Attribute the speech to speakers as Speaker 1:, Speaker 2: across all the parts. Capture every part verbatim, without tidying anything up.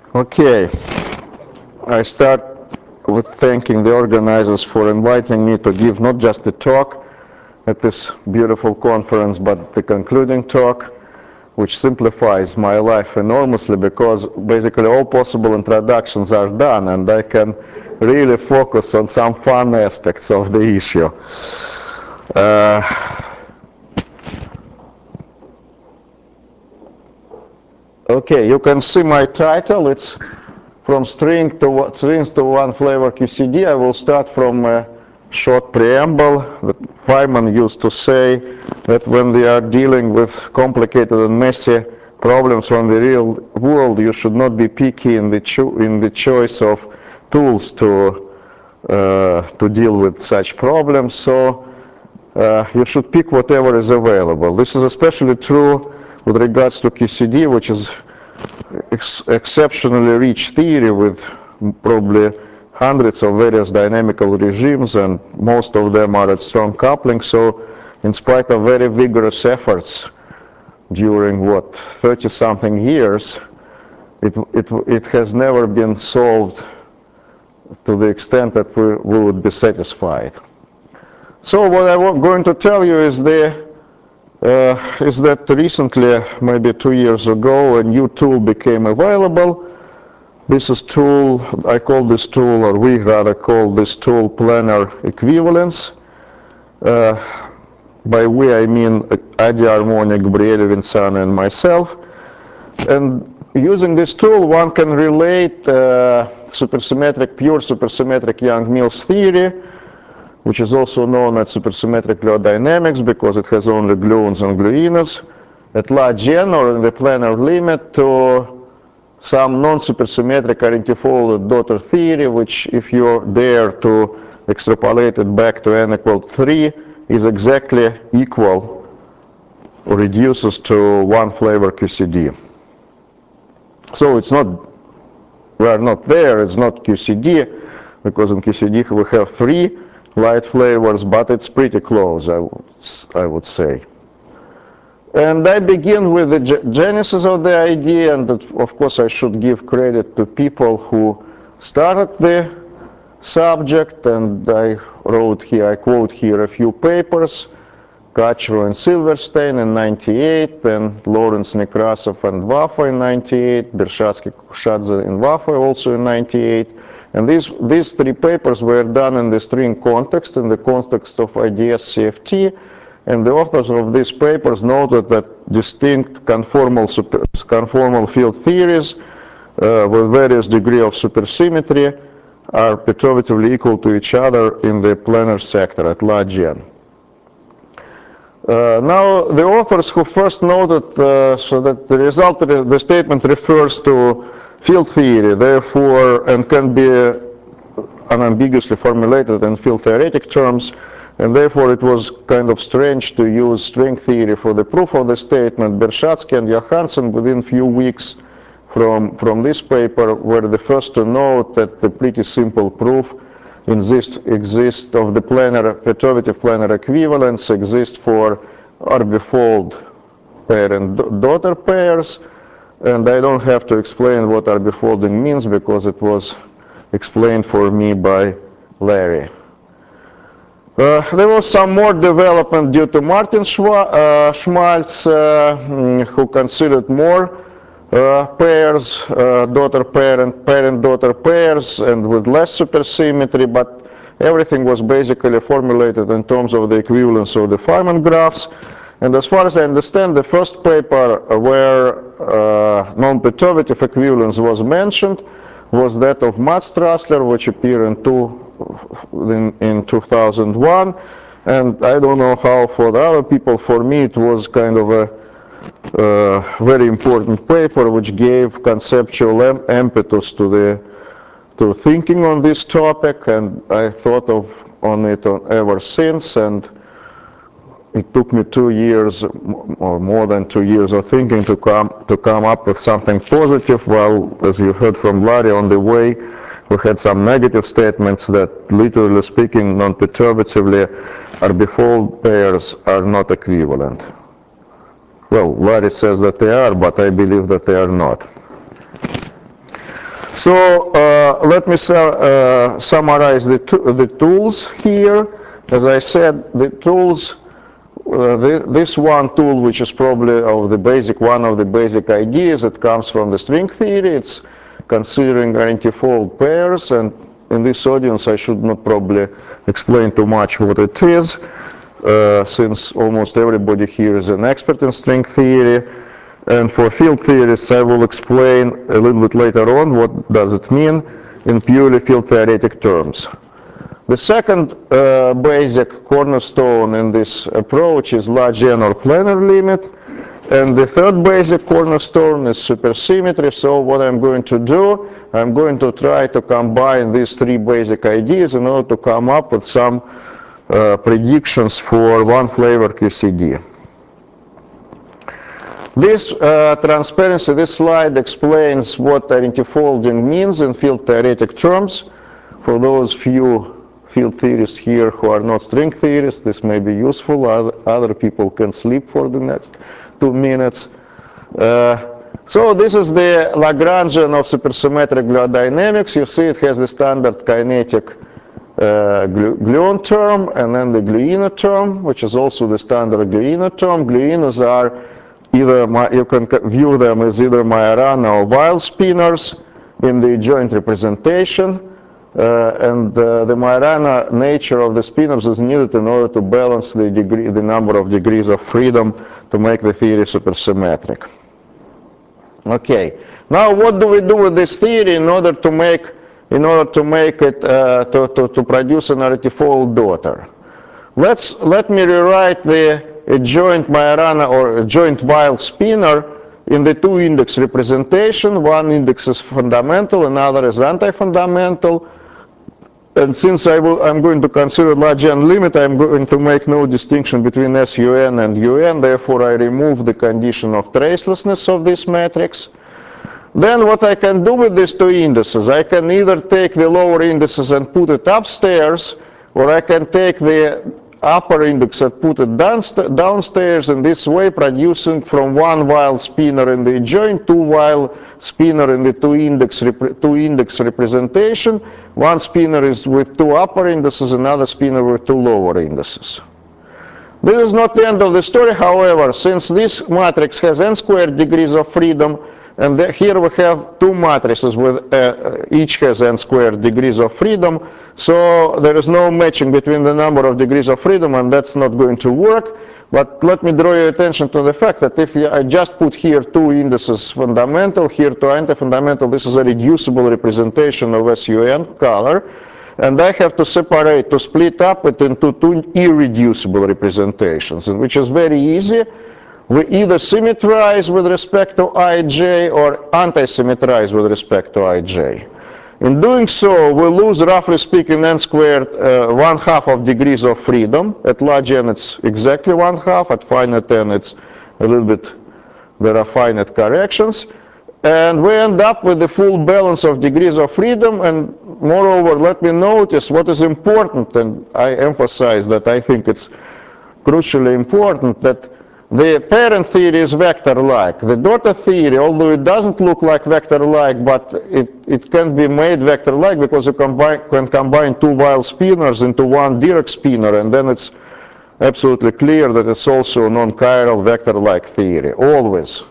Speaker 1: Okay, I start with thanking the organizers for inviting me to give not just a talk at this beautiful conference, but the concluding talk, which simplifies my life enormously because basically all possible introductions are done and I can really focus on some fun aspects of the issue. Uh, okay, you can see my title. It's from string to strings to one flavor Q C D. I will start from a short preamble. Feynman used to say that when we are dealing with complicated and messy problems from the real world, you should not be picky in the cho in the choice of tools to uh, to deal with such problems. So uh, you should pick whatever is available. This is especially true with regards to Q C D, which is Ex exceptionally rich theory with probably hundreds of various dynamical regimes, and most of them are at strong coupling. So in spite of very vigorous efforts during what thirty something years, it, it, it has never been solved to the extent that we, we would be satisfied. So what I'm going to tell you is the Uh, is that recently, maybe two years ago, a new tool became available. This is tool, I call this tool, or we rather call this tool planar equivalence. Uh, by we I mean Adi Armoni, Gabriele Vincana, and myself. And using this tool, one can relate uh, supersymmetric, pure supersymmetric Young-Mills theory, which is also known as supersymmetric Lie dynamics because it has only gluons and gluinos, at large n, or in the planar limit, to some non-supersymmetric identifolded daughter theory, which, if you dare to extrapolate it back to n equal to three, is exactly equal or reduces to one flavor Q C D. So it's not, we are not there, it's not Q C D, because in Q C D we have three light flavors, but it's pretty close, I would, I would say. And I begin with the genesis of the idea, and that, of course I should give credit to people who started the subject, and I wrote here, I quote here a few papers, Kachro and Silverstein in ninety-eight, and Lawrence Nekrasov and Vafa in ninety-eight, Bershadsky Kushadze in Vafa also in ninety-eight. And these, these three papers were done in the string context, in the context of I D S C F T, and the authors of these papers noted that distinct conformal, super, conformal field theories uh, with various degree of supersymmetry are perturbatively equal to each other in the planar sector at large n. Uh, now, the authors who first noted uh, so that the result, the statement refers to field theory, therefore, and can be unambiguously formulated in field theoretic terms, and therefore it was kind of strange to use string theory for the proof of the statement. Bershadsky and Johansson, within few weeks from, from this paper, were the first to note that the pretty simple proof exists exist of the planar, perturbative planar equivalence exists for orbifold pair and daughter pairs. And I don't have to explain what orbifolding means because it was explained for me by Larry. Uh, there was some more development due to Martin Schwa uh, Schmaltz, uh, who considered more uh, pairs, uh, daughter parent, parent daughter pairs, and with less supersymmetry, but everything was basically formulated in terms of the equivalence of the Feynman graphs. And as far as I understand, the first paper where uh, non-perturbative equivalence was mentioned was that of Mats Strassler, which appeared in, two, in, in two thousand one. And I don't know how for the other people, for me it was kind of a uh, very important paper which gave conceptual impetus to the to thinking on this topic, and I thought of on it ever since. And it took me two years or more than two years of thinking to come to come up with something positive. Well, as you heard from Larry on the way, we had some negative statements that, literally speaking, non-perturbatively, orbifold pairs are not equivalent. Well, Larry says that they are, but I believe that they are not. So uh, let me su uh, summarize the, the tools here. As I said, the tools, uh, the, this one tool, which is probably of the basic, one of the basic ideas that comes from the string theory, it's considering identifold pairs, and in this audience I should not probably explain too much what it is, uh, since almost everybody here is an expert in string theory. And for field theorists, I will explain a little bit later on what does it mean in purely field theoretic terms. The second uh, basic cornerstone in this approach is large N or planar limit. And the third basic cornerstone is supersymmetry. So what I'm going to do, I'm going to try to combine these three basic ideas in order to come up with some uh, predictions for one flavor Q C D. This uh, transparency, this slide explains what identifolding means in field theoretic terms. For those few field theorists here who are not string theorists, this may be useful. Other, other people can sleep for the next two minutes. Uh, so this is the Lagrangian of supersymmetric gluodynamics. You see it has the standard kinetic uh, gluon term and then the gluino term, which is also the standard gluino term. Gluinos are either, you can view them as either Majorana or Weil spinors in the joint representation. Uh, and uh, the Majorana nature of the spinors is needed in order to balance the degree, the number of degrees of freedom to make the theory supersymmetric. Okay. Now, what do we do with this theory in order to make, in order to make it uh, to, to to produce an identifold daughter? Let's let me rewrite the a joint Majorana or a joint Weil spinor in the two index representation. One index is fundamental, another is anti-fundamental. And since I will, I'm going to consider large N limit, I'm going to make no distinction between S U N and U N. Therefore, I remove the condition of tracelessness of this matrix. Then what I can do with these two indices, I can either take the lower indices and put it upstairs, or I can take the upper index and put it downstairs, in this way producing from one Weil spinor in the joint, two Weil spinor in the two index, two index representation. One spinor is with two upper indices, another spinor with two lower indices. This is not the end of the story, however, since this matrix has n squared degrees of freedom, and the, here we have two matrices with uh, each has n squared degrees of freedom. So there is no matching between the number of degrees of freedom, and that's not going to work. But let me draw your attention to the fact that if I just put here two indices fundamental, here two anti-fundamental, this is a reducible representation of S U N color. And I have to separate, to split up it into two irreducible representations, which is very easy. We either symmetrize with respect to ij or anti-symmetrize with respect to ij. In doing so, we lose, roughly speaking, n squared, uh, one half of degrees of freedom. At large n, it's exactly one half. At finite n, it's a little bit, there are finite corrections. And we end up with the full balance of degrees of freedom. And moreover, let me notice what is important, and I emphasize that I think it's crucially important, that the parent theory is vector-like. The daughter theory, although it doesn't look like vector-like, but it, it can be made vector-like because you combine, can combine two Weil spinors into one Dirac spinor, and then it's absolutely clear that it's also a non-chiral vector-like theory, always.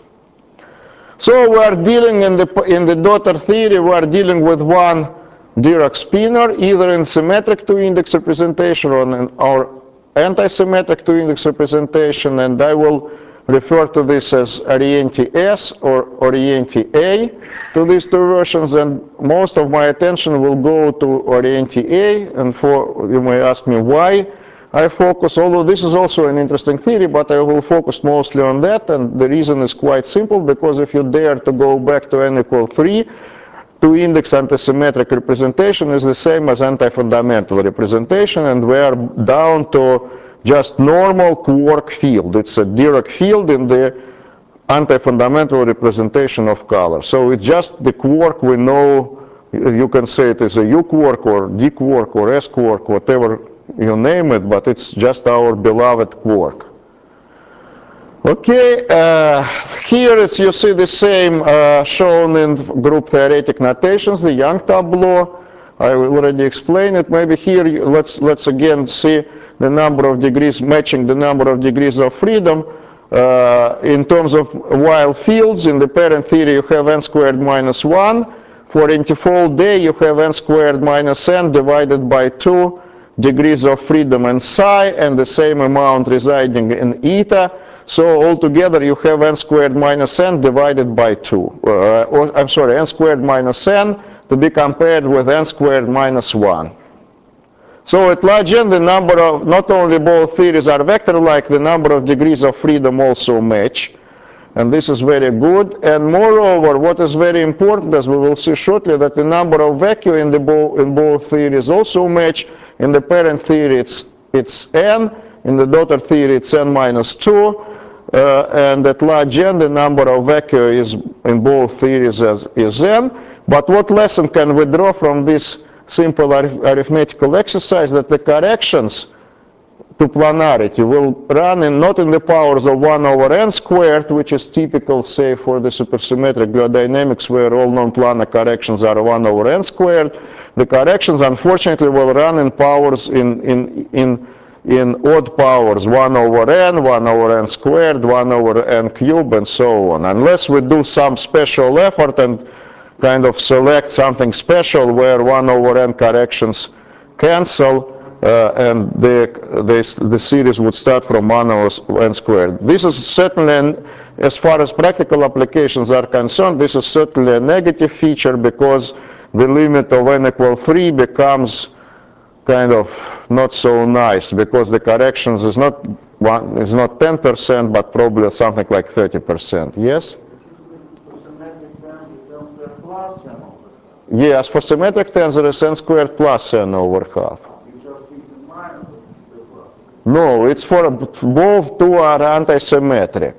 Speaker 1: So we are dealing in the, in the daughter theory, we are dealing with one Dirac spinor, either in symmetric two-index representation or in our anti-symmetric two-index representation, and I will refer to this as Orienti S or Orienti A to these two versions, and most of my attention will go to Orienti A, and for, you may ask me why I focus, although this is also an interesting theory, but I will focus mostly on that, and the reason is quite simple, because if you dare to go back to n equal three, two-index antisymmetric representation is the same as anti-fundamental representation, and we are down to just normal quark field. It's a Dirac field in the anti-fundamental representation of color. So it's just the quark we know. You can say it is a U quark or D quark or S quark, whatever you name it, but it's just our beloved quark. Okay, uh, here is, you see the same uh, shown in group theoretic notations, the Young tableau. I already explained it. Maybe here you, let's let's again see the number of degrees, matching the number of degrees of freedom. Uh, in terms of Weyl fields, in the parent theory you have n squared minus one. For antifold day you have n squared minus n divided by two degrees of freedom and psi, and the same amount residing in eta. So altogether you have n squared minus n divided by two. Uh, or, I'm sorry, n squared minus n to be compared with n squared minus one. So at large n, the number of, not only both theories are vector-like, the number of degrees of freedom also match. And this is very good. And moreover, what is very important, as we will see shortly, that the number of vacua in, the bo in both theories also match. In the parent theory, it's, it's n. In the daughter theory, it's n minus two. Uh, and at large n, the number of vacua is in both theories as, is n. But what lesson can we draw from this simple arith arithmetical exercise? That the corrections to planarity will run in not in the powers of one over n squared, which is typical, say, for the supersymmetric dynamics, where all non-planar corrections are one over n squared. The corrections, unfortunately, will run in powers in in in in odd powers, one over n, one over n squared, one over n cubed, and so on, unless we do some special effort and kind of select something special where one over n corrections cancel. Uh, and the, the, the series would start from one over n squared. This is certainly, an, as far as practical applications are concerned, this is certainly a negative feature, because the limit of n equal three becomes kind of not so nice, because the corrections is not one, is not ten percent, but probably something like thirty percent. Yes? Yes, for symmetric tensor is n squared plus n over half. No, it's for both two are antisymmetric.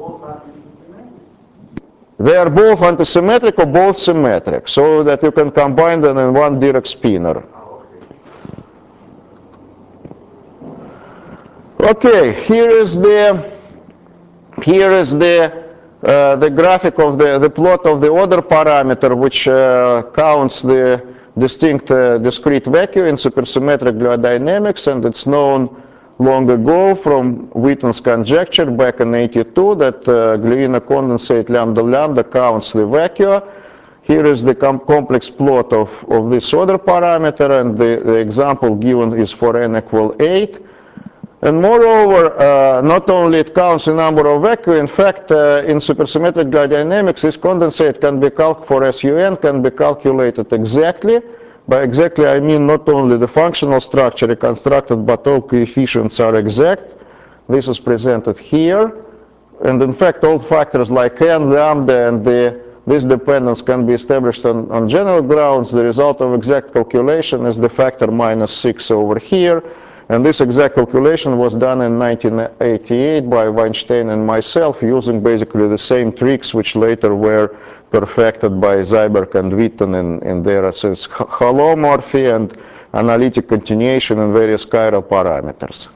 Speaker 1: They are both antisymmetric or both symmetric, so that you can combine them in one Dirac spinor. Okay, here is the here is the uh, the graphic of the the plot of the order parameter, which uh, counts the distinct uh, discrete vacua in supersymmetric dynamics, and it's known long ago from Wheaton's conjecture back in eighty-two that uh, Gleina condensate lambda lambda counts the vacua. Here is the com complex plot of, of this order parameter, and the, the example given is for n equal eight. And moreover, uh, not only it counts the number of vacua, in fact, uh, in supersymmetric dynamics, this condensate can be calculated for S U N, can be calculated exactly. By exactly, I mean not only the functional structure reconstructed, but all coefficients are exact. This is presented here. And in fact, all factors like n, lambda, and the, this dependence can be established on, on general grounds. The result of exact calculation is the factor minus six over here. And this exact calculation was done in nineteen eighty-eight by Weinstein and myself, using basically the same tricks which later were perfected by Zyberg and Wheaton in, in their so it's holomorphy and analytic continuation and various chiral parameters.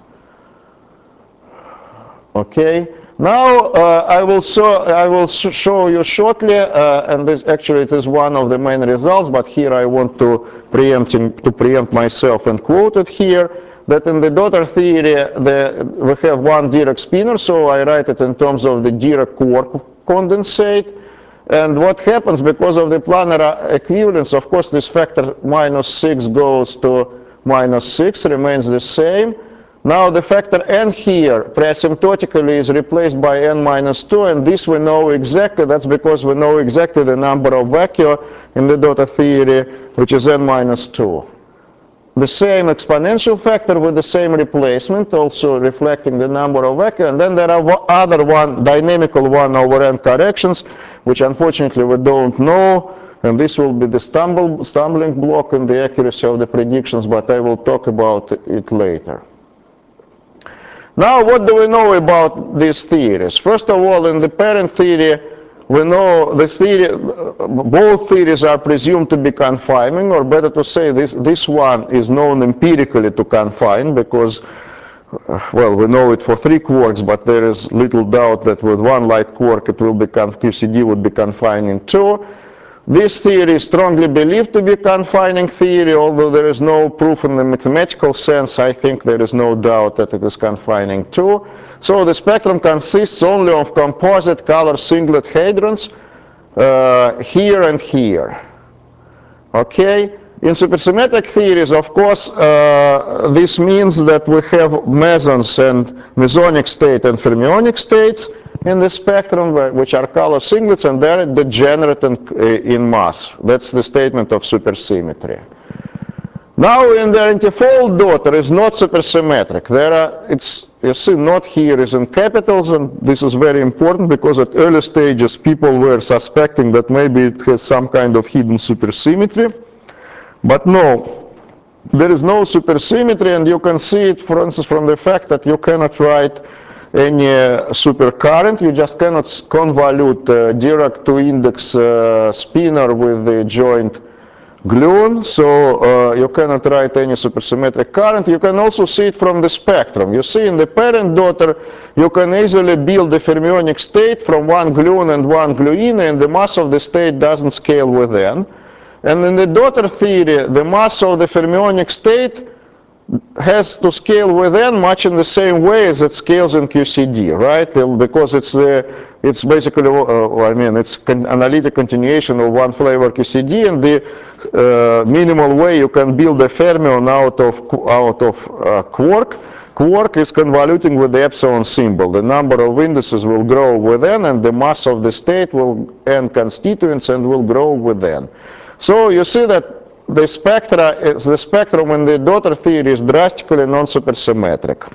Speaker 1: Okay. Now uh, I will show I will sh show you shortly, uh, and this actually it is one of the main results. But here I want to preempt to preempt myself and quote it here. That in the daughter theory, the, we have one Dirac spinor, so I write it in terms of the Dirac quark condensate. And what happens because of the planar equivalence, of course, this factor minus six goes to minus six, remains the same. Now the factor n here, pre-asymptotically, is replaced by n minus two, and this we know exactly. That's because we know exactly the number of vacua in the daughter theory, which is n minus two. The same exponential factor with the same replacement, also reflecting the number of vacua, and then there are other one dynamical one over n corrections, which unfortunately we don't know, and this will be the stumble, stumbling block in the accuracy of the predictions, but I will talk about it later. Now, what do we know about these theories? First of all, in the parent theory, we know this theory, both theories are presumed to be confining, or better to say, this, this one is known empirically to confine, because well, we know it for three quarks, but there is little doubt that with one light quark it will be Q C D would be confined in two. This theory is strongly believed to be confining theory, although there is no proof in the mathematical sense. I think there is no doubt that it is confining too. So the spectrum consists only of composite color singlet hadrons uh, here and here. Okay? In supersymmetric theories, of course, uh, this means that we have mesons and mesonic state and fermionic states in the spectrum, which are color singlets, and they're degenerate in, in mass. That's the statement of supersymmetry. Now, in the antifold daughter is not supersymmetric. There are, it's, you see, not here is in capitals, and this is very important because at early stages people were suspecting that maybe it has some kind of hidden supersymmetry. But no, there is no supersymmetry, and you can see it, for instance, from the fact that you cannot write any uh, supercurrent. You just cannot convolute uh, Dirac to index uh, spinor with the joint gluon, so uh, you cannot write any supersymmetric current. You can also see it from the spectrum. You see in the parent daughter, you can easily build a fermionic state from one gluon and one gluine, and the mass of the state doesn't scale with n. And in the daughter theory, the mass of the fermionic state has to scale with n much in the same way as it scales in Q C D, right? Because it's the it's basically, uh, I mean, it's con analytic continuation of one flavor Q C D, and the uh, minimal way you can build a fermion out of out of uh, quark. Quark is convoluting with the epsilon symbol. The number of indices will grow with n, and the mass of the state will n constituents and will grow with n. So you see that the spectra is the spectrum in the daughter theory is drastically non-supersymmetric.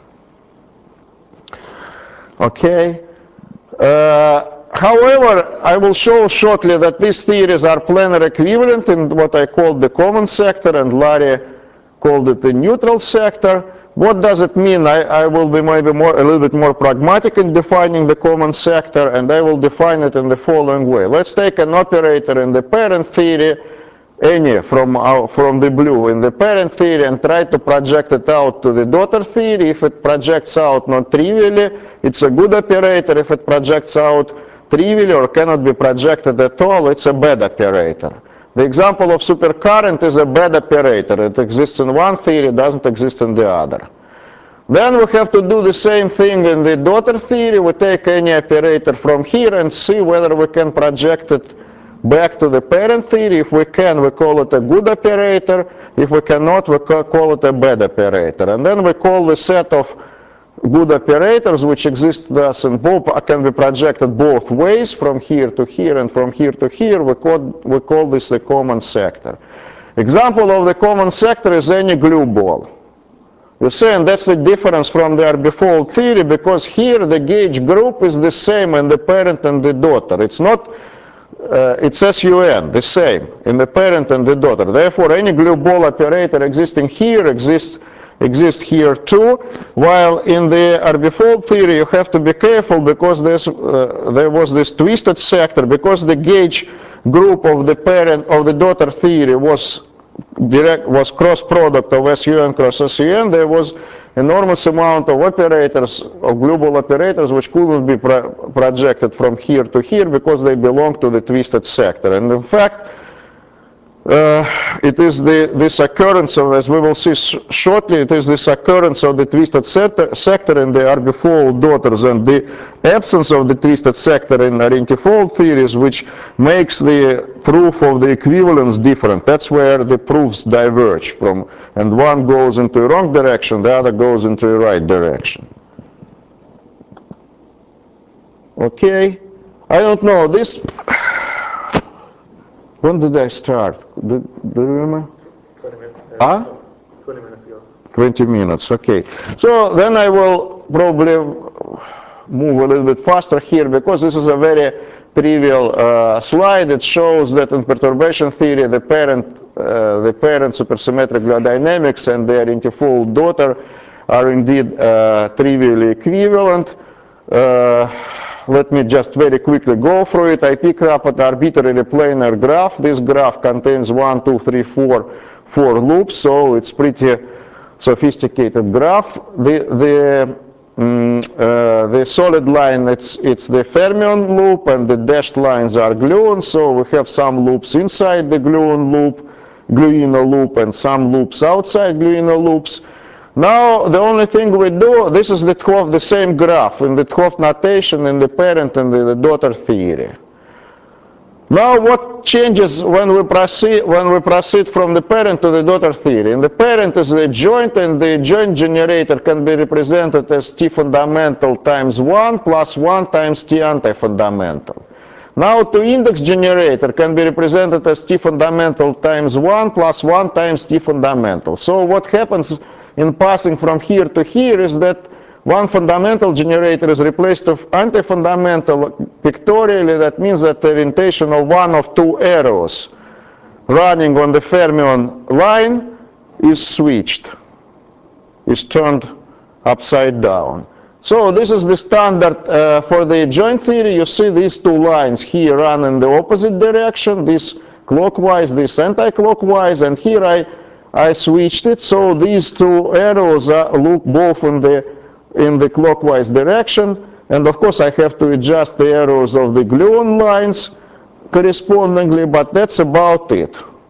Speaker 1: Okay. Uh, however, I will show shortly that these theories are planar equivalent in what I call the common sector, and Larry called it the neutral sector. What does it mean? I, I will be maybe more, a little bit more pragmatic in defining the common sector, and I will define it in the following way. Let's take an operator in the parent theory, any from, our, from the blue in the parent theory, and try to project it out to the daughter theory. If it projects out not trivially, it's a good operator. If it projects out trivially or cannot be projected at all, it's a bad operator. The example of supercurrent is a bad operator. It exists in one theory, doesn't exist in the other. Then we have to do the same thing in the daughter theory. We take any operator from here and see whether we can project it back to the parent theory. If we can, we call it a good operator. If we cannot, we call it a bad operator. And then we call the set of good operators which exist thus in both, can be projected both ways, from here to here and from here to here. We call, we call this the common sector. Example of the common sector is any glue ball. You see, and that's the difference from the Arbifold theory, because here the gauge group is the same in the parent and the daughter. It's not Uh, it's S U N, the same, in the parent and the daughter. Therefore, any glue ball operator existing here exists, exists here too, while in the Arbifold theory you have to be careful because there's, uh, there was this twisted sector, because the gauge group of the parent, of the daughter theory was direct, was cross product of S U N cross S U N. There was enormous amount of operators, of global operators, which couldn't be pro projected from here to here because they belong to the twisted sector. And in fact, uh, it is the, this occurrence of, as we will see sh shortly, it is this occurrence of the twisted sector, sector in the Arbifold daughters and the absence of the twisted sector in Arentifold theories which makes the proof of the equivalence different. That's where the proofs diverge from, and one goes into the wrong direction, the other goes into the right direction. Okay, I don't know, this, when did I start? Do, do you remember?
Speaker 2: twenty minutes.
Speaker 1: Huh?
Speaker 2: twenty minutes ago.
Speaker 1: twenty minutes, okay. So then I will probably move a little bit faster here because this is a very trivial uh, slide. It shows that in perturbation theory, the parent, uh, the parent supersymmetric glue dynamics and the Arentifold daughter are indeed uh, trivially equivalent. Uh, let me just very quickly go through it. I pick up an arbitrary planar graph. This graph contains one, two, three, four, four loops, so it's pretty sophisticated graph. The, the, mm, uh, the solid line, it's, it's the fermion loop, and the dashed lines are gluons, so we have some loops inside the gluon loop, gluino loop, and some loops outside gluino loops. Now, the only thing we do, this is the, the same graph in the 't Hooft notation in the parent and the, the daughter theory. Now, what changes when we proceed when we proceed from the parent to the daughter theory? In the parent is the joint, and the joint generator can be represented as T fundamental times one plus one times T anti-fundamental. Now, two index generator can be represented as T fundamental times one plus one times T fundamental. So what happens in passing from here to here is that one fundamental generator is replaced with anti-fundamental pictorially. That means that the orientation of one of two arrows running on the fermion line is switched, is turned upside down. So this is the standard uh, for the joint theory. You see these two lines here run in the opposite direction, this clockwise, this anti-clockwise, and here I, I switched it. So these two arrows uh, look both in the in the clockwise direction, and of course I have to adjust the arrows of the gluon lines correspondingly, but that's about it.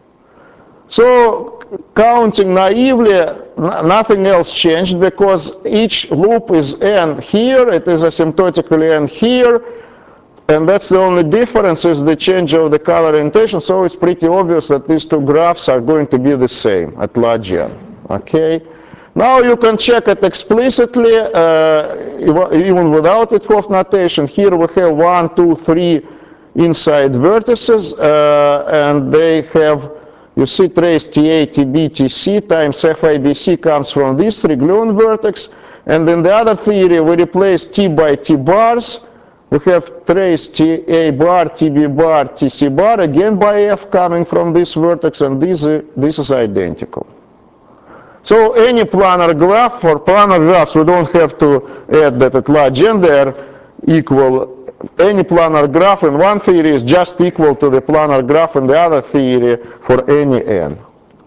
Speaker 1: So counting naively, nothing else changed, because each loop is n here, it is asymptotically n here, and that's the only difference, is the change of the color orientation. So it's pretty obvious that these two graphs are going to be the same at large n. Okay? Now you can check it explicitly, uh, even without the 't Hooft notation. Here we have one, two, three inside vertices, uh, and they have, you see, trace T A, T B, T C times F A B C comes from these three gluon vertex. And in the other theory, we replace T by T bars. We have trace T A bar, T B bar, T C bar, again by F coming from this vertex, and this, uh, this is identical. So any planar graph, for planar graphs, we don't have to add that at large n they are equal. Any planar graph in one theory is just equal to the planar graph in the other theory for any n.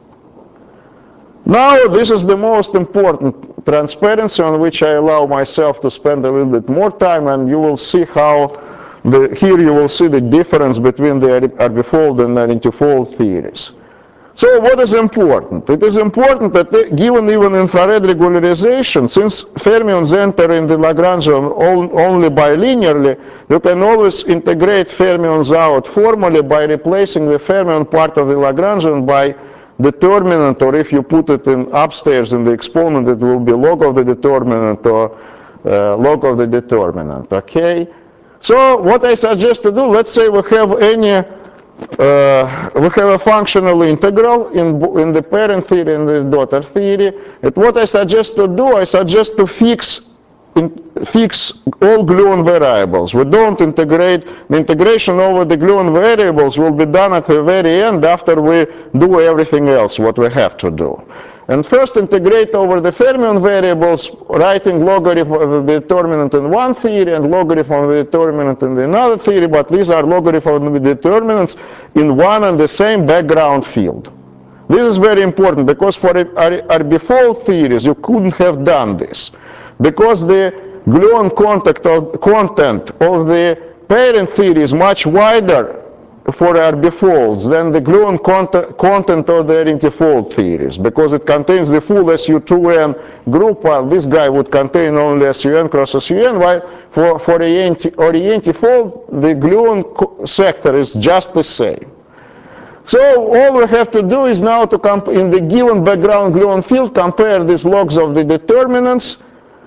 Speaker 1: Now this is the most important transparency on which I allow myself to spend a little bit more time, and you will see how, the, here you will see the difference between the orbifold and arentifold theories. So what is important? It is important that given even infrared regularization, since fermions enter in the Lagrangian only bilinearly, you can always integrate fermions out formally by replacing the fermion part of the Lagrangian by determinant, or if you put it in upstairs in the exponent, it will be log of the determinant or uh, log of the determinant. Okay? So what I suggest to do, let's say we have any Uh, we have a functional integral in, in the parent theory and the daughter theory. And what I suggest to do, I suggest to fix, in, fix all gluon variables. We don't integrate, the integration over the gluon variables will be done at the very end after we do everything else, what we have to do. And first integrate over the fermion variables, writing logarithm of the determinant in one theory and logarithm of the determinant in another theory, but these are logarithm of the determinants in one and the same background field. This is very important, because for orbifold theories you couldn't have done this, because the gluon content of, content of the parent theory is much wider for orbifolds than the gluon content, content of the arentifold theories, because it contains the full S U two N group, while this guy would contain only S U N cross S U N, while for, for arentifold, the gluon sector is just the same. So all we have to do is now to, comp in the given background gluon field, compare these logs of the determinants,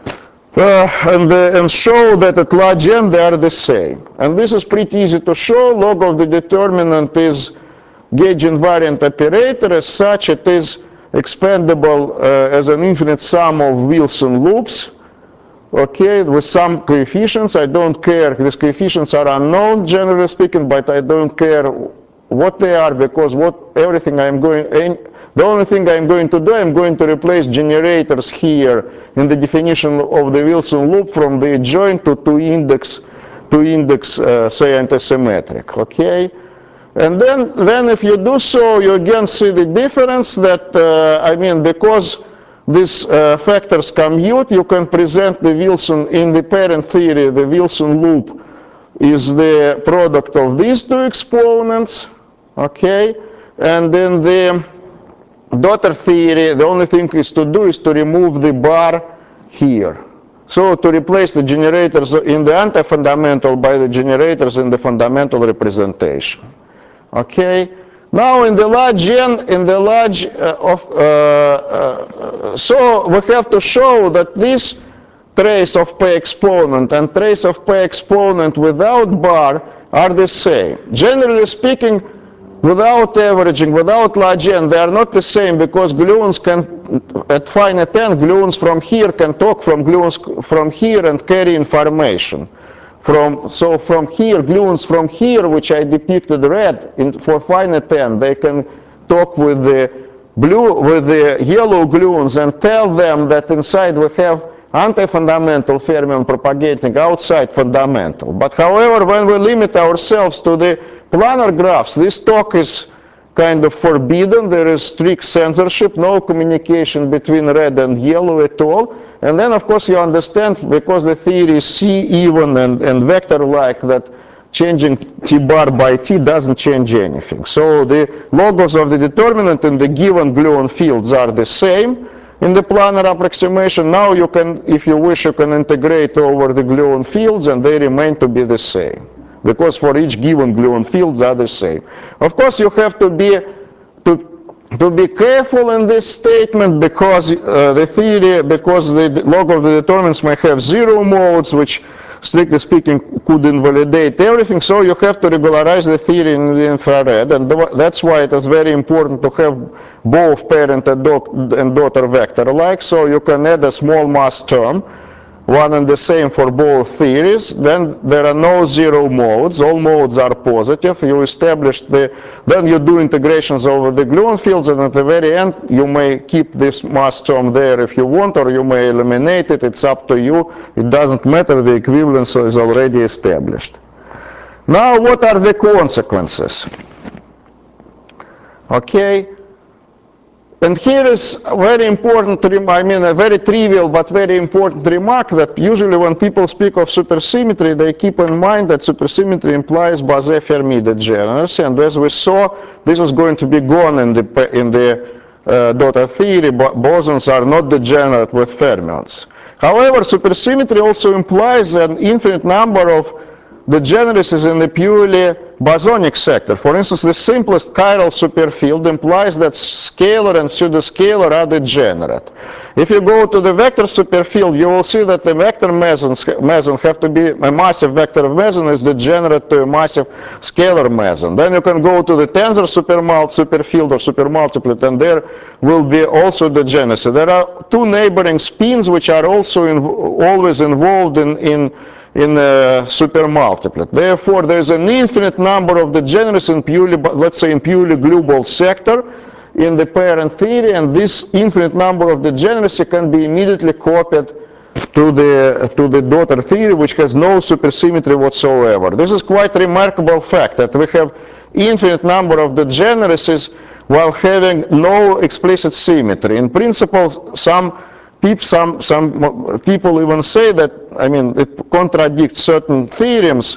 Speaker 1: Uh, and, uh, and show that at large n they are the same. And this is pretty easy to show. Log of the determinant is gauge invariant operator. As such, it is expandable uh, as an infinite sum of Wilson loops, okay, with some coefficients. I don't care. These coefficients are unknown, generally speaking, but I don't care what they are, because what everything I'm going, the only thing I'm going to do, I'm going to replace generators here in the definition of the Wilson loop from the adjoint to two index, to index, uh, say, antisymmetric, okay? And then, then if you do so, you again see the difference that, uh, I mean, because these uh, factors commute, you can present the Wilson, in the parent theory, the Wilson loop is the product of these two exponents, okay? And then the daughter theory, the only thing is to do is to remove the bar here. So to replace the generators in the anti-fundamental by the generators in the fundamental representation. Okay? Now in the large n, in the large uh, of, uh, uh, so we have to show that this trace of P exponent and trace of P exponent without bar are the same. Generally speaking, without averaging, without large n, they are not the same because gluons can, at finite n, gluons from here can talk from gluons from here and carry information. From, so from here, gluons from here, which I depicted red in, for finite n, they can talk with the blue, with the yellow gluons and tell them that inside we have anti-fundamental fermion propagating outside fundamental. But however, when we limit ourselves to the planar graphs, this talk is kind of forbidden. There is strict censorship, no communication between red and yellow at all. And then, of course, you understand, because the theory is C-even and, and vector-like, that changing T bar by T doesn't change anything. So the logos of the determinant in the given gluon fields are the same in the planar approximation. Now you can, if you wish, you can integrate over the gluon fields and they remain to be the same, because for each given gluon fields are the same. Of course, you have to be to to be careful in this statement, because uh, the theory, because the log of the determinants may have zero modes, which strictly speaking could invalidate everything. So you have to regularize the theory in the infrared, and that's why it is very important to have both parent and, and daughter vector-like. So you can add a small mass term, one and the same for both theories. Then there are no zero modes. All modes are positive. You establish the, then you do integrations over the gluon fields, and at the very end you may keep this mass term there if you want, or you may eliminate it. It's up to you. It doesn't matter. The equivalence is already established. Now, what are the consequences? Okay. And here is a very important, I mean a very trivial but very important remark, that usually when people speak of supersymmetry, they keep in mind that supersymmetry implies Bose-Fermi degeneracy, and as we saw, this is going to be gone in the, in the uh, daughter theory. Bosons are not degenerate with fermions. However, supersymmetry also implies an infinite number of degeneracies in the purely bosonic sector. For instance, the simplest chiral superfield implies that scalar and pseudoscalar are degenerate. If you go to the vector superfield, you will see that the vector meson, meson have to be, a massive vector meson is degenerate to a massive scalar meson. Then you can go to the tensor superfield or supermultiplet, and there will be also degeneracy. There are two neighboring spins which are also inv always involved in, in in a supermultiplet. Therefore, there's an infinite number of degeneracies in purely, let's say, in purely global sector in the parent theory, and this infinite number of degeneracy can be immediately copied to the to the daughter theory, which has no supersymmetry whatsoever. This is quite a remarkable fact, that we have infinite number of degeneracies while having no explicit symmetry. In principle, some Some, some people even say that, I mean, it contradicts certain theorems.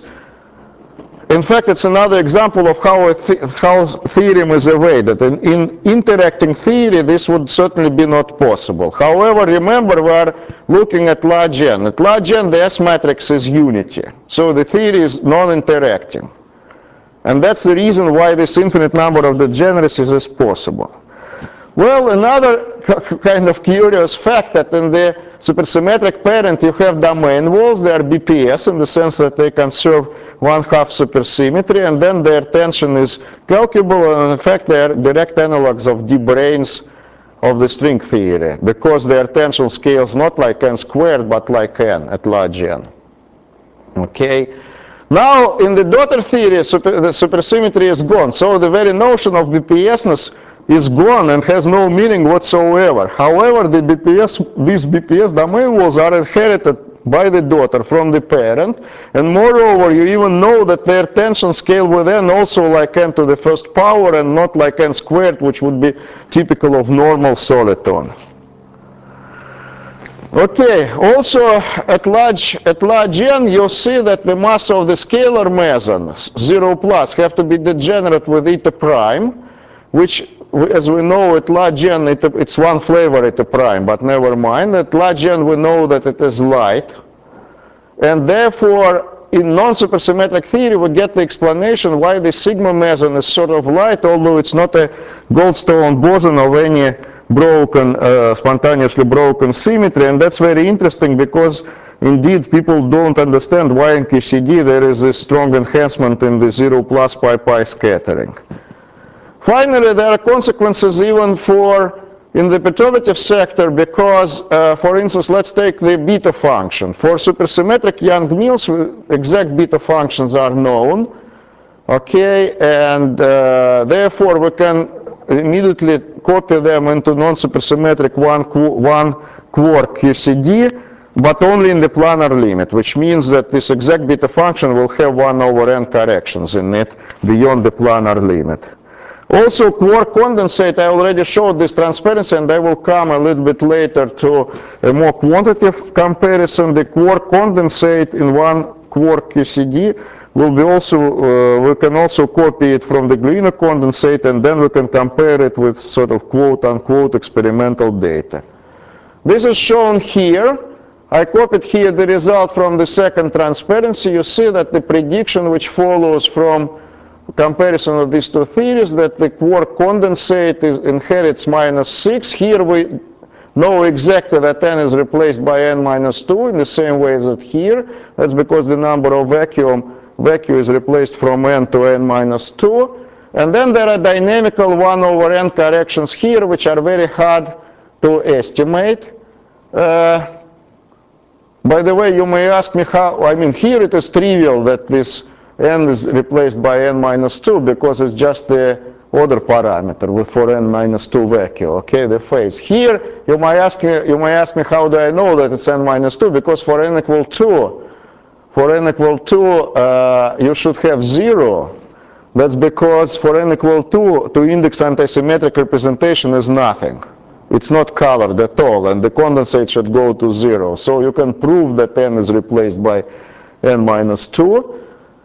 Speaker 1: In fact, it's another example of how a th how theorem is evaded. In, in interacting theory, this would certainly be not possible. However, remember, we are looking at large n. At large n, the S matrix is unity. So the theory is non-interacting. And that's the reason why this infinite number of degeneracies is possible. Well, another kind of curious fact, that in the supersymmetric parent you have domain walls. They are B P S in the sense that they conserve one-half supersymmetry, and then their tension is calculable, and in fact they are direct analogs of D branes of the string theory, because their tension scales not like n squared but like n at large n. Okay. Now, in the daughter theory, super, the supersymmetry is gone, so the very notion of B P S-ness is gone and has no meaning whatsoever. However, the B P S, these B P S domain walls are inherited by the daughter from the parent, and moreover, you even know that their tension scale with n also like n to the first power and not like n squared, which would be typical of normal soliton. Okay, also at large, at large n, you'll see that the mass of the scalar meson, zero plus, have to be degenerate with eta prime, which, as we know, at large n, it, it's one flavor eta prime, but never mind. At large n, we know that it is light. And therefore, in non-supersymmetric theory, we get the explanation why the sigma meson is sort of light, although it's not a Goldstone boson of any broken, uh, spontaneously broken symmetry. And that's very interesting because indeed people don't understand why in Q C D there is this strong enhancement in the zero plus pi pi scattering. Finally, there are consequences even for in the perturbative sector because, uh, for instance, let's take the beta function. For supersymmetric Young-Mills, exact beta functions are known, okay, and uh, therefore we can immediately copy them into non-supersymmetric one, qu one quark Q C D, but only in the planar limit, which means that this exact beta function will have one over n corrections in it beyond the planar limit. Also, quark condensate, I already showed this transparency, and I will come a little bit later to a more quantitative comparison. The quark condensate in one quark Q C D will be also, uh, we can also copy it from the Glina condensate, and then we can compare it with sort of quote-unquote experimental data. This is shown here. I copied here the result from the second transparency. You see that the prediction which follows from comparison of these two theories, that the quark condensate is, inherits minus six. Here we know exactly that n is replaced by n minus two in the same way as here. That's because the number of vacuum vacuum is replaced from n to n minus two. And then there are dynamical one over n corrections here, which are very hard to estimate. Uh, by the way, you may ask me how, I mean, here it is trivial that this n is replaced by n minus two because it's just the order parameter with for n minus two vacuum, okay, the phase. Here, you might ask me, you might ask me how do I know that it's n minus two, because for n equal two, for n equal two, uh, you should have zero. That's because for n equal two, to index antisymmetric representation is nothing. It's not colored at all, and the condensate should go to zero. So you can prove that n is replaced by n minus two.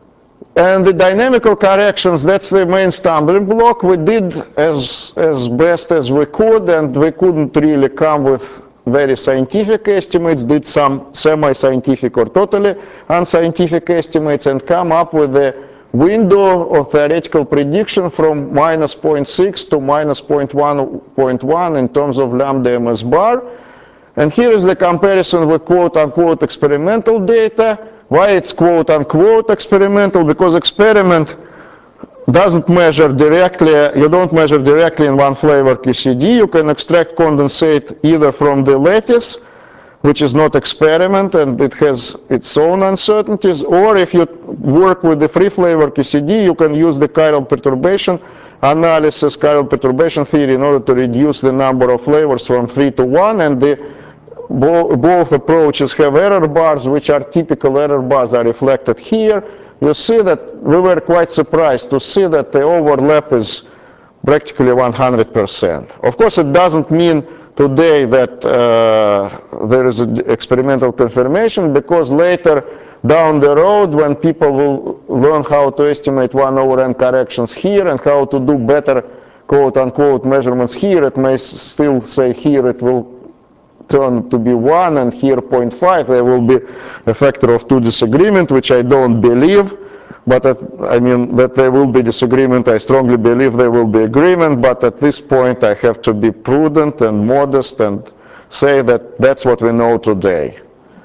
Speaker 1: And the dynamical corrections, that's the main stumbling block. We did as, as best as we could, and we couldn't really come with very scientific estimates, did some semi-scientific or totally unscientific estimates, and come up with a window of theoretical prediction from minus zero point six to minus zero point one zero point one in terms of lambda ms bar. And here is the comparison with quote-unquote experimental data. Why it's quote-unquote experimental? Because experiment doesn't measure directly, you don't measure directly in one flavor Q C D. You can extract condensate either from the lattice, which is not experiment and it has its own uncertainties, or if you work with the free flavor Q C D, you can use the chiral perturbation analysis, chiral perturbation theory, in order to reduce the number of flavors from three to one, and the Bo both approaches have error bars, which are typical error bars are reflected here. You see that we were quite surprised to see that the overlap is practically one hundred percent. Of course, it doesn't mean today that uh, there is an experimental confirmation, because later down the road, when people will learn how to estimate one over n corrections here and how to do better quote-unquote measurements here, it may still say here it will turn to be one, and here zero point five, there will be a factor of two disagreement, which I don't believe. But at, I mean, that there will be disagreement, I strongly believe there will be agreement, but at this point I have to be prudent and modest and say that that's what we know today.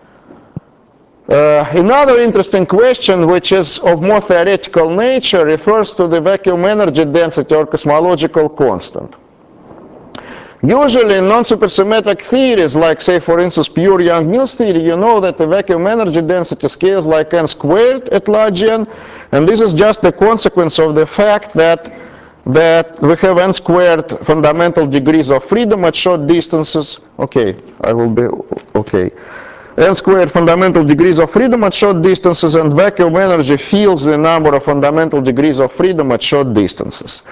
Speaker 1: Uh, another interesting question, which is of more theoretical nature, refers to the vacuum energy density or cosmological constant. Usually in non-supersymmetric theories, like say for instance pure Young-Mills theory, you know that the vacuum energy density scales like n squared at large n, and this is just a consequence of the fact that that we have n squared fundamental degrees of freedom at short distances. Okay, I will be okay. N squared fundamental degrees of freedom at short distances, and vacuum energy fills the number of fundamental degrees of freedom at short distances.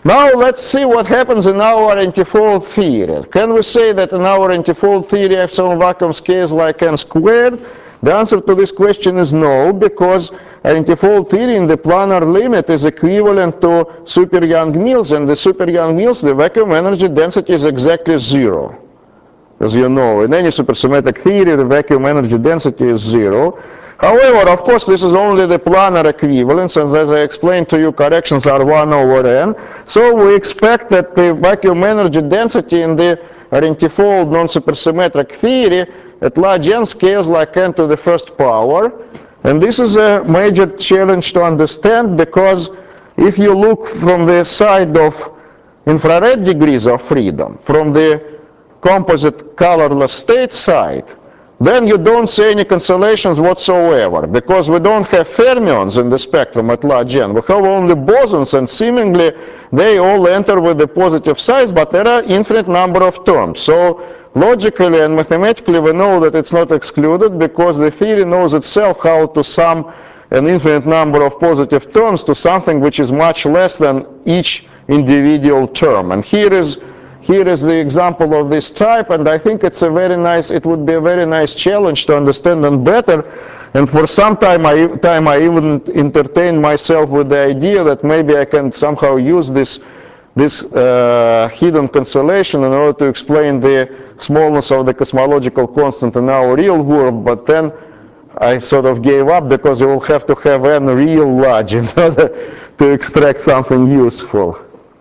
Speaker 1: Now let's see what happens in our antifold theory. Can we say that in our antifold theory epsilon vacuum scales like n squared? The answer to this question is no, because antifold theory in the planar limit is equivalent to super Young-Mills, and the super Young-Mills, the vacuum energy density is exactly zero. As you know, in any supersymmetric theory, the vacuum energy density is zero. However, of course, this is only the planar equivalence, and as I explained to you, corrections are one over n. So we expect that the vacuum energy density in the arentifold non-supersymmetric theory at large n scales like n to the first power. And this is a major challenge to understand, because if you look from the side of infrared degrees of freedom, from the composite colorless state side, then you don't see any cancellations whatsoever, because we don't have fermions in the spectrum at large n. We have only bosons, and seemingly they all enter with the positive size, but there are infinite number of terms. So logically and mathematically we know that it's not excluded, because the theory knows itself how to sum an infinite number of positive terms to something which is much less than each individual term. And here is Here is the example of this type, and I think it's a very nice, it would be a very nice challenge to understand them better. And for some time I, time I even entertained myself with the idea that maybe I can somehow use this, this uh, hidden cancellation in order to explain the smallness of the cosmological constant in our real world, but then I sort of gave up, because you will have to have n real large in order to extract something useful.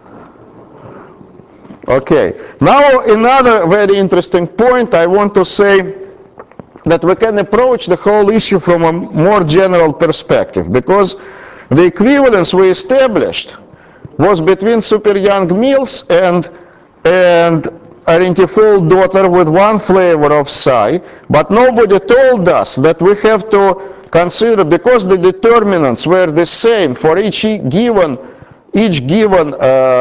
Speaker 1: Okay, now another very interesting point I want to say, that we can approach the whole issue from a more general perspective, because the equivalence we established was between super Young-Mills and, and arentifold daughter with one flavor of psi, but nobody told us that we have to consider, because the determinants were the same for each given each given uh,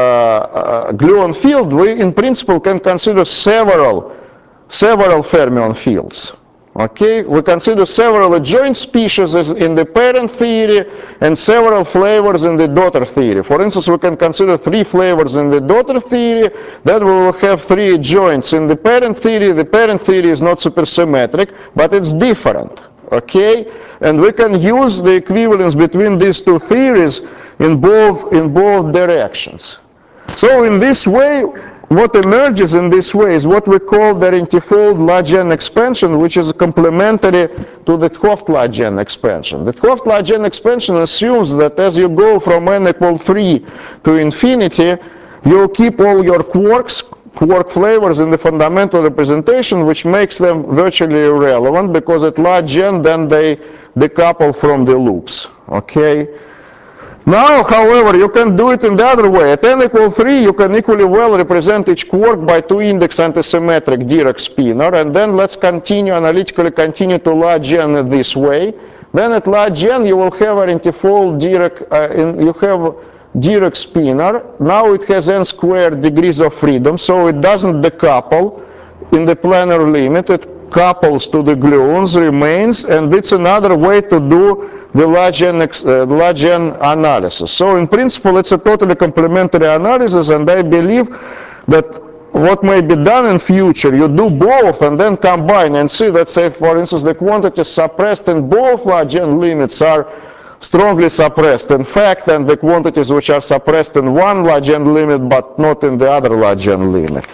Speaker 1: uh, gluon field, we in principle can consider several, several fermion fields. Okay, we consider several adjoint species in the parent theory and several flavors in the daughter theory. For instance, we can consider three flavors in the daughter theory, then we will have three adjoints in the parent theory. The parent theory is not supersymmetric, but it's different. Okay, and we can use the equivalence between these two theories in both in both directions. So in this way, what emerges in this way is what we call the arentifold large n expansion, which is complementary to the 't Hooft large n expansion. The 't Hooft large n expansion assumes that as you go from n equal three to infinity, you keep all your quarks, quark flavors in the fundamental representation, which makes them virtually irrelevant, because at large n then they decouple from the loops. Okay. Now, however, you can do it in the other way. At n equal three, you can equally well represent each quark by two index antisymmetric Dirac spinor, and then let's continue analytically continue to large n this way. Then at large n, you will have arentifold Dirac, uh, in, you have Dirac spinor. Now it has n squared degrees of freedom, so it doesn't decouple in the planar limit. It couples to the gluons, remains, and it's another way to do the large n, uh, large n analysis. So in principle, it's a totally complementary analysis, and I believe that what may be done in future, you do both and then combine and see that, say, for instance, the quantities suppressed in both large n limits are strongly suppressed in fact, and the quantities which are suppressed in one large n limit but not in the other large n limit.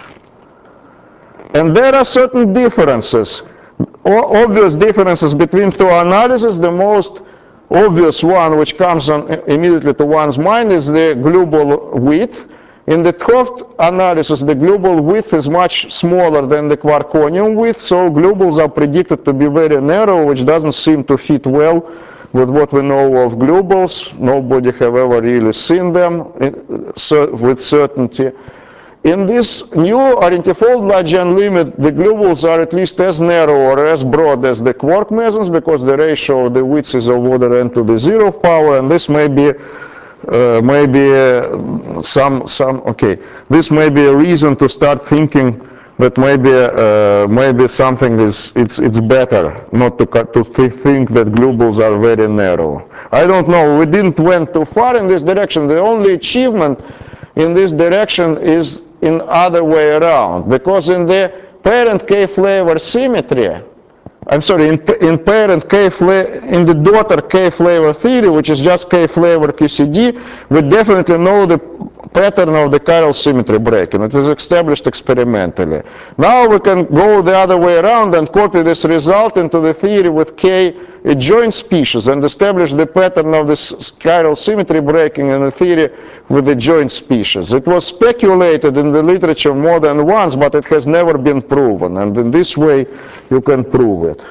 Speaker 1: And there are certain differences, obvious differences between two analyses. The most obvious one, which comes on immediately to one's mind, is the global width. In the 't Hooft analysis, the global width is much smaller than the quarkonium width, so globules are predicted to be very narrow, which doesn't seem to fit well with what we know of globules. Nobody have ever really seen them with certainty. In this new arentifold large n limit, the globules are at least as narrow or as broad as the quark mesons, because the ratio of the widths is of order n to the zero power, and this may be uh, maybe uh, some some okay. This may be a reason to start thinking that maybe uh, maybe something is it's it's better not to to think that globules are very narrow. I don't know. We didn't went too far in this direction. The only achievement in this direction is in other way around, because in the parent K-flavor symmetry, I'm sorry, in, in parent K-flavor, in the daughter K-flavor theory, which is just K-flavor Q C D, we definitely know the pattern of the chiral symmetry breaking. It is established experimentally. Now we can go the other way around and copy this result into the theory with K adjoint species and establish the pattern of this chiral symmetry breaking in the theory with the joint species. It was speculated in the literature more than once, but it has never been proven. And in this way, you can prove it.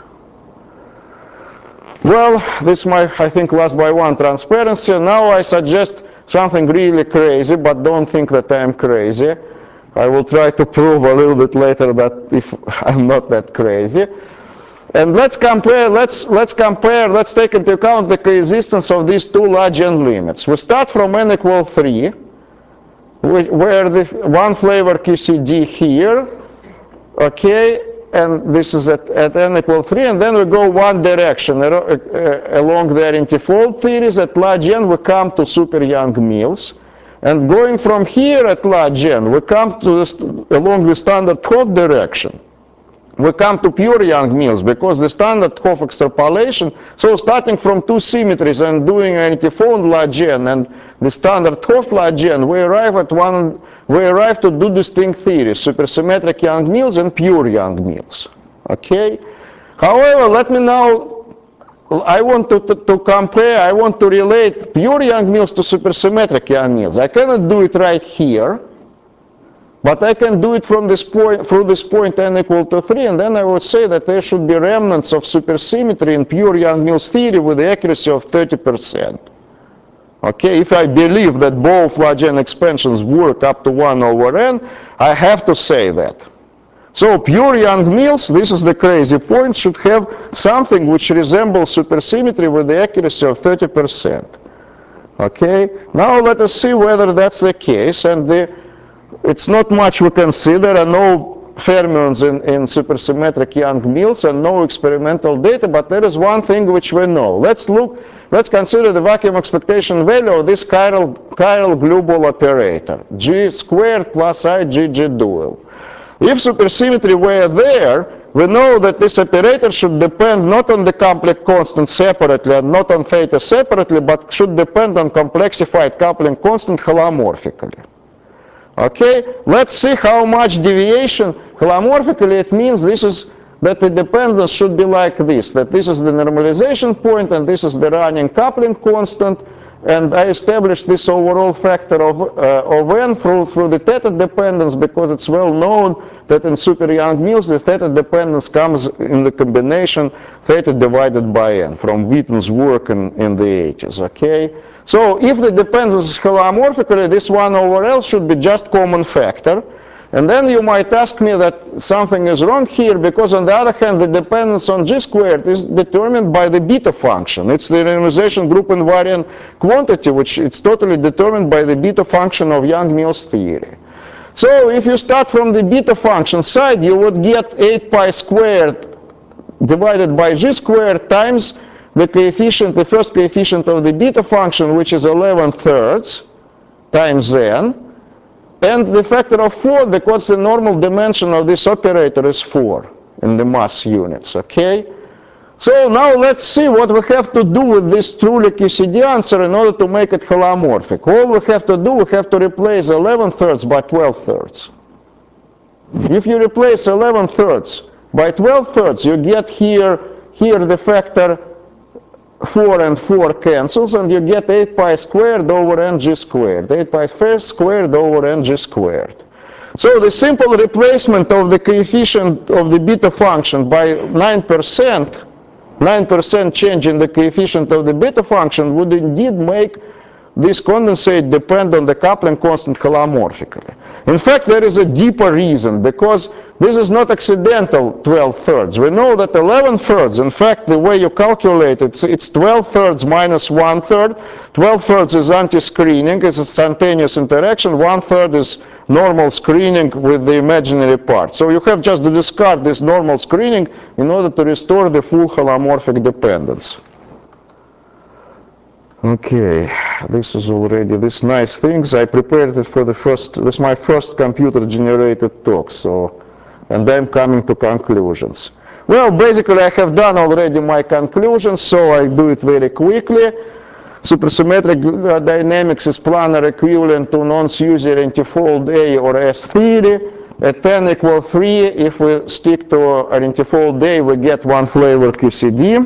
Speaker 1: Well, this is my, I think, last by one transparency. Now I suggest something really crazy, but don't think that I am crazy. I will try to prove a little bit later that if I'm not that crazy. And let's compare, let's, let's compare, let's take into account the coexistence of these two large n limits. We start from n equal three, where the one flavor Q C D here, okay, and this is at, at n equal three, and then we go one direction uh, uh, along the antifold theories. At large n, we come to super Young-Mills. And going from here at large n, we come to this, along the standard Hopf direction. We come to pure Young-Mills because the standard Hopf extrapolation, so starting from two symmetries and doing antifold large n and the standard Hopf large n, we arrive at one, we arrive to two distinct theories, supersymmetric Young-Mills and pure Young-Mills. Okay? However, let me now, I want to, to, to compare, I want to relate pure Young-Mills to supersymmetric Young-Mills. I cannot do it right here, but I can do it from this point, through this point n equal to three, and then I would say that there should be remnants of supersymmetry in pure Young-Mills theory with the accuracy of thirty percent. Okay, if I believe that both large n expansions work up to one over n, I have to say that. So pure Young-Mills, this is the crazy point, should have something which resembles supersymmetry with the accuracy of thirty percent. Okay, now let us see whether that's the case, and the it's not much we can see. There are no fermions in, in supersymmetric Young-Mills and no experimental data, but there is one thing which we know. Let's look, let's consider the vacuum expectation value of this chiral, chiral glue ball operator, G squared plus I G G dual. If supersymmetry were there, we know that this operator should depend not on the complex constant separately and not on theta separately, but should depend on complexified coupling constant holomorphically. Okay, let's see how much deviation holomorphically. It means this is that the dependence should be like this, that this is the normalization point and this is the running coupling constant, and I established this overall factor of, uh, of n through, through the theta dependence, because it's well known that in super Young-Mills the theta dependence comes in the combination theta divided by n from Wheaton's work in, in the eighties. Okay. So if the dependence is holomorphically, this one over L should be just common factor. And then you might ask me that something is wrong here, because on the other hand, the dependence on G squared is determined by the beta function. It's the renormalization group invariant quantity, which it's totally determined by the beta function of Young-Mills theory. So if you start from the beta function side, you would get eight pi squared divided by G squared times the coefficient, the first coefficient of the beta function, which is eleven thirds times n, and the factor of four, because the normal dimension of this operator is four in the mass units. Okay, so now let's see what we have to do with this truly Q C D answer in order to make it holomorphic. All we have to do, we have to replace eleven thirds by twelve thirds. If you replace eleven thirds by twelve thirds, you get here here the factor four and four cancels, and you get eight pi squared over n g squared. eight pi squared over n g squared. So the simple replacement of the coefficient of the beta function by nine percent, nine percent change in the coefficient of the beta function would indeed make this condensate depend on the coupling constant holomorphically. In fact, there is a deeper reason, because this is not accidental twelve thirds. We know that eleven thirds, in fact, the way you calculate it, it's twelve thirds minus one third. twelve thirds is anti-screening, it's a spontaneous interaction. one third is normal screening with the imaginary part. So you have just to discard this normal screening in order to restore the full holomorphic dependence. Okay, this is already this nice things. I prepared it for the first, this is my first computer generated talk, so, and I'm coming to conclusions. Well, basically I have done already my conclusions, so I do it very quickly. Supersymmetric dynamics is planar equivalent to non-SUSY identifold A or S theory. At n equal three, if we stick to identifold A, we get one flavor Q C D.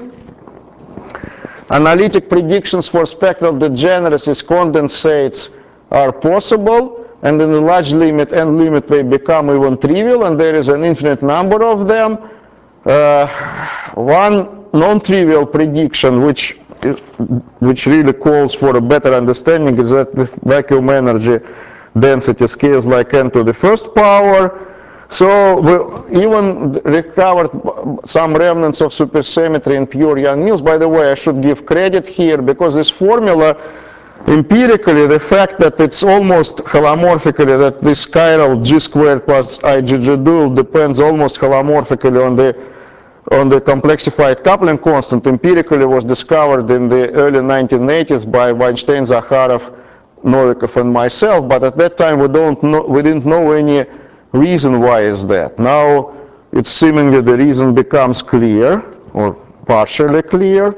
Speaker 1: Analytic predictions for spectral degeneracies condensates are possible, and in the large limit and limit they become even trivial, and there is an infinite number of them. Uh, one non-trivial prediction which which really calls for a better understanding is that the vacuum energy density scales like n to the first power. So we even recovered some remnants of supersymmetry in pure Young-Mills. By the way, I should give credit here because this formula, empirically, the fact that it's almost holomorphically, that this chiral G squared plus I G G dual depends almost holomorphically on the on the complexified coupling constant, empirically was discovered in the early nineteen eighties by Weinstein, Zakharov, Novikov, and myself. But at that time, we don't know, we didn't know any reason why is that. Now, it's seemingly the reason becomes clear, or partially clear.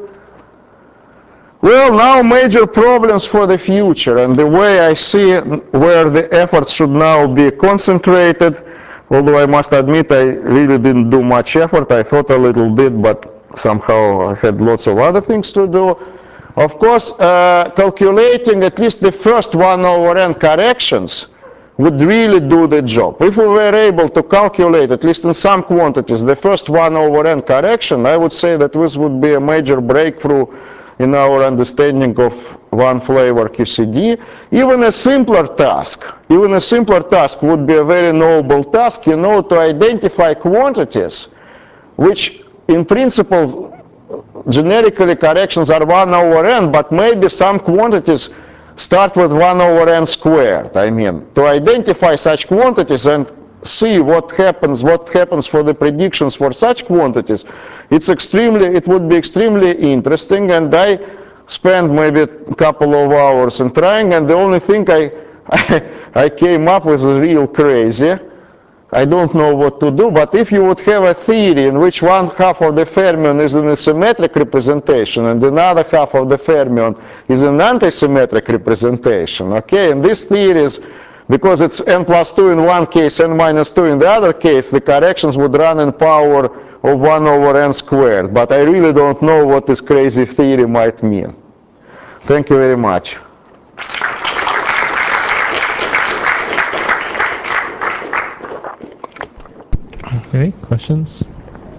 Speaker 1: Well, now major problems for the future, and the way I see where the efforts should now be concentrated, although I must admit I really didn't do much effort. I thought a little bit, but somehow I had lots of other things to do. Of course, uh, calculating at least the first one over n corrections would really do the job. If we were able to calculate, at least in some quantities, the first one over n correction, I would say that this would be a major breakthrough in our understanding of one flavor Q C D. Even a simpler task, even a simpler task would be a very noble task, you know, to identify quantities which in principle generically corrections are one over n, but maybe some quantities start with one over n squared. I mean, to identify such quantities and see what happens, what happens for the predictions for such quantities, it's extremely, it would be extremely interesting, and I spent maybe a couple of hours in trying, and the only thing I, I, I came up with is real crazy. I don't know what to do, but if you would have a theory in which one half of the fermion is an symmetric representation and another half of the fermion is an antisymmetric representation, okay, and this theory is, because it's n plus two in one case, n minus two in the other case, the corrections would run in power of one over n squared, but I really don't know what this crazy theory might mean. Thank you very much.
Speaker 3: Okay, questions?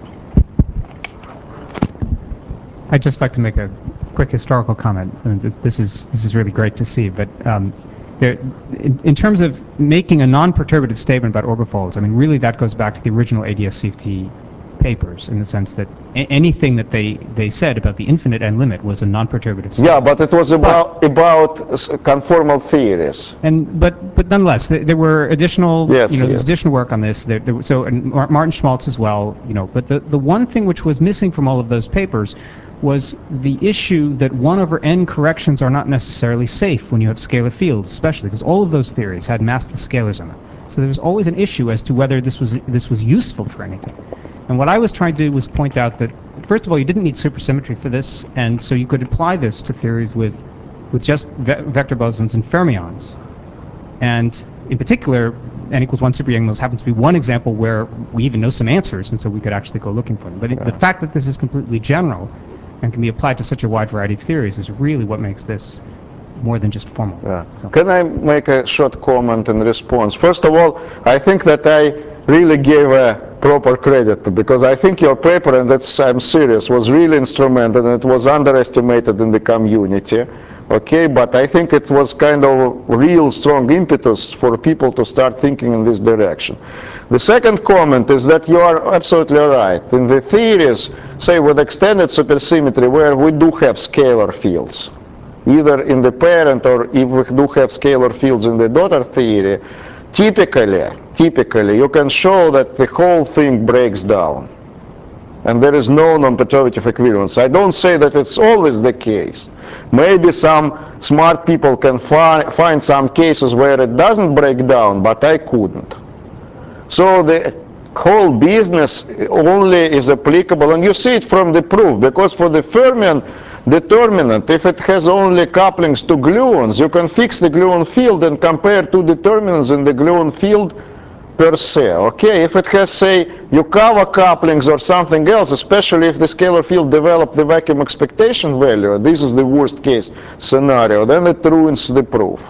Speaker 4: I'd just like to make a quick historical comment. I mean, this is this is really great to see, but um, there, in, in terms of making a non-perturbative statement about orbifolds, I mean, really that goes back to the original A D S C F T papers, in the sense that a anything that they, they said about the infinite end limit was a non-perturbative statement.
Speaker 1: Yeah, but it was about but, about conformal theories.
Speaker 4: And but but nonetheless, there, there were additional
Speaker 1: yes,
Speaker 4: you know
Speaker 1: yes.
Speaker 4: there was additional work on this. There, there, so and Martin Schmaltz as well, you know. But the the one thing which was missing from all of those papers was the issue that one over n corrections are not necessarily safe when you have scalar fields, especially because all of those theories had massless scalars in them. So there was always an issue as to whether this was this was useful for anything. And what I was trying to do was point out that, first of all, you didn't need supersymmetry for this, and so you could apply this to theories with, with just ve vector bosons and fermions. And in particular, n equals one super Young-Mills happens to be one example where we even know some answers, and so we could actually go looking for them. But it, the fact that this is completely general and can be applied to such a wide variety of theories is really what makes this more than just formal.
Speaker 1: Yeah.
Speaker 4: So.
Speaker 1: Can I make a short comment in response? First of all, I think that I really gave a proper credit to, because I think your paper, and that's, I'm serious, was really instrumental, and it was underestimated in the community. Okay, but I think it was kind of real strong impetus for people to start thinking in this direction. The second comment is that you are absolutely right. In the theories, say with extended supersymmetry, where we do have scalar fields, either in the parent or if we do have scalar fields in the daughter theory, typically, typically you can show that the whole thing breaks down. and there is no non-perturbative equivalence. I don't say that it's always the case. Maybe some smart people can fi find some cases where it doesn't break down, but I couldn't. So the whole business only is applicable, and you see it from the proof, because for the fermion determinant, if it has only couplings to gluons, you can fix the gluon field and compare two determinants in the gluon field per se. Okay, if it has, say, Yukawa couplings or something else, especially if the scalar field developed the vacuum expectation value, this is the worst case scenario, then it ruins the proof.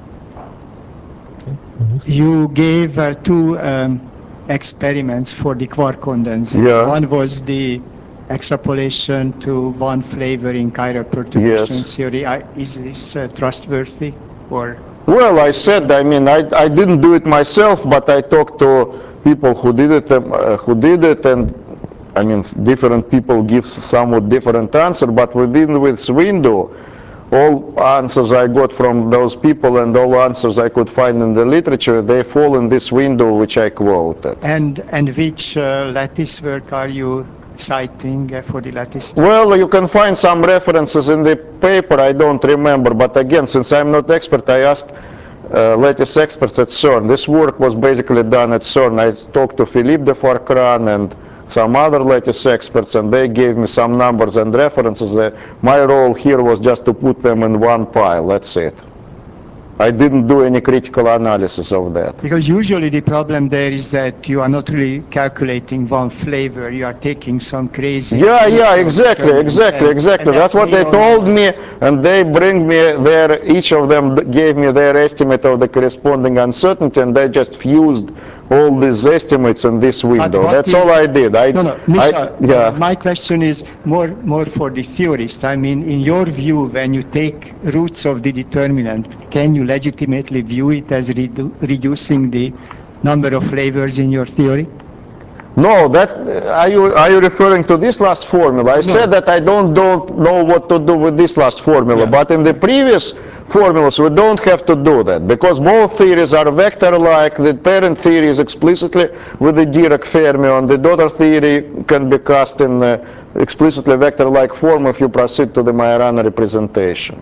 Speaker 5: You gave uh, two um, experiments for the quark condensing.
Speaker 1: Yeah.
Speaker 5: One was the extrapolation to one flavor in chiral perturbation
Speaker 1: Yes.
Speaker 5: theory. I, is this uh, trustworthy, or?
Speaker 1: Well, I said, I mean, I, I didn't do it myself, but I talked to people who did it, uh, who did it, and I mean, different people give somewhat different answer, but within this window, all answers I got from those people and all answers I could find in the literature, they fall in this window which I quoted.
Speaker 5: And, and which uh, lattice work are you citing uh, for the lattice?
Speaker 1: Well, you can find some references in the paper, I don't remember, but again, since I'm not expert, I asked uh, lattice experts at CERN. This work was basically done at CERN. I talked to Philippe de Farcran and some other lattice experts, and they gave me some numbers and references. Uh, my role here was just to put them in one pile, that's it. I didn't do any critical analysis of that.
Speaker 5: Because usually the problem there is that you are not really calculating one flavor, you are taking some crazy...
Speaker 1: Yeah, yeah, exactly, exactly, exactly. That's what they told me, and they bring me their, each of them gave me their estimate of the corresponding uncertainty, and they just fused all these estimates in this window. That's all I did. I,
Speaker 5: no, no, Misha,
Speaker 1: I, yeah.
Speaker 5: my question is more, more for the theorist. I mean, in your view, when you take roots of the determinant, can you legitimately view it as redu reducing the number of flavors in your theory?
Speaker 1: No, that, are you, are you referring to this last formula? I no. said that I don't, don't know what to do with this last formula, yeah. But in the previous formulas we don't have to do that, because both theories are vector-like. The parent theory is explicitly with the Dirac fermion. The daughter theory can be cast in uh, explicitly vector-like form if you proceed to the Majorana representation.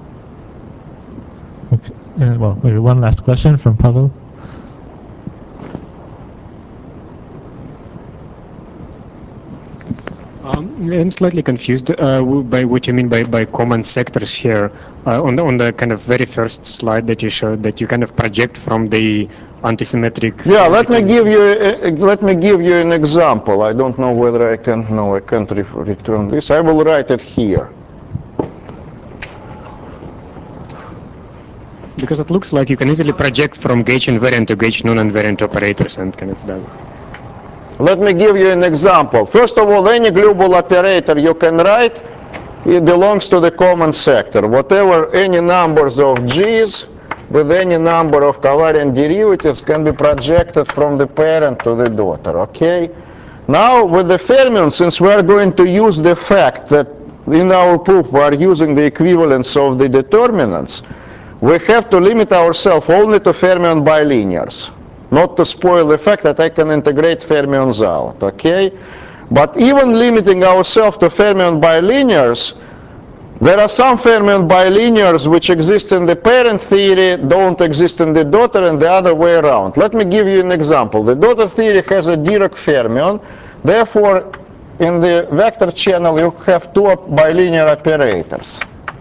Speaker 3: Okay. Uh, well, maybe one last question from Pavel.
Speaker 6: Um, I'm slightly confused uh, by what you mean by, by common sectors here. Uh, on, the, on the kind of very first slide that you showed, that you kind of project from the antisymmetric...
Speaker 1: Yeah, let me give you a, let me give you an example. I don't know whether I can, no, I can't re return this. I will write it here.
Speaker 6: Because it looks like you can easily project from gauge invariant to gauge non-invariant operators and kind of that.
Speaker 1: Let me give you an example. First of all, any global operator you can write, it belongs to the common sector. Whatever, any numbers of G's with any number of covariant derivatives can be projected from the parent to the daughter, okay? Now, with the fermion, since we are going to use the fact that in our proof we are using the equivalence of the determinants, we have to limit ourselves only to fermion bilinears. Not to spoil the fact that I can integrate fermions out, okay? But even limiting ourselves to fermion bilinears, there are some fermion bilinears which exist in the parent theory, don't exist in the daughter, and the other way around. Let me give you an example. The daughter theory has a Dirac fermion, therefore in the vector channel you have two bilinear operators,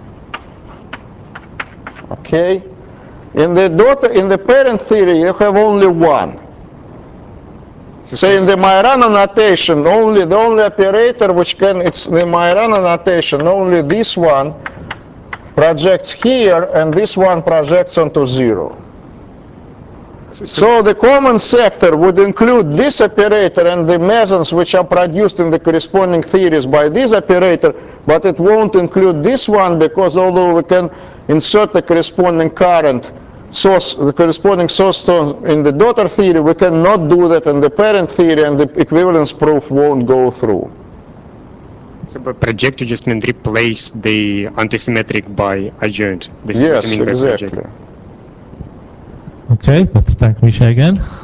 Speaker 1: okay? In the daughter, in the parent theory, you have only one. So in the Majorana notation, only the only operator which can, it's the Majorana notation, only this one projects here, and this one projects onto zero. So, so the common sector would include this operator and the mesons which are produced in the corresponding theories by this operator, but it won't include this one, because although we can insert the corresponding current source, the corresponding source in the daughter theory, we cannot do that in the parent theory, and the equivalence proof won't go through.
Speaker 6: So by project you just mean replace the antisymmetric by adjoint. This
Speaker 1: yes,
Speaker 6: is what I mean by
Speaker 1: exactly.
Speaker 6: project.
Speaker 3: Okay, let's thank Misha again.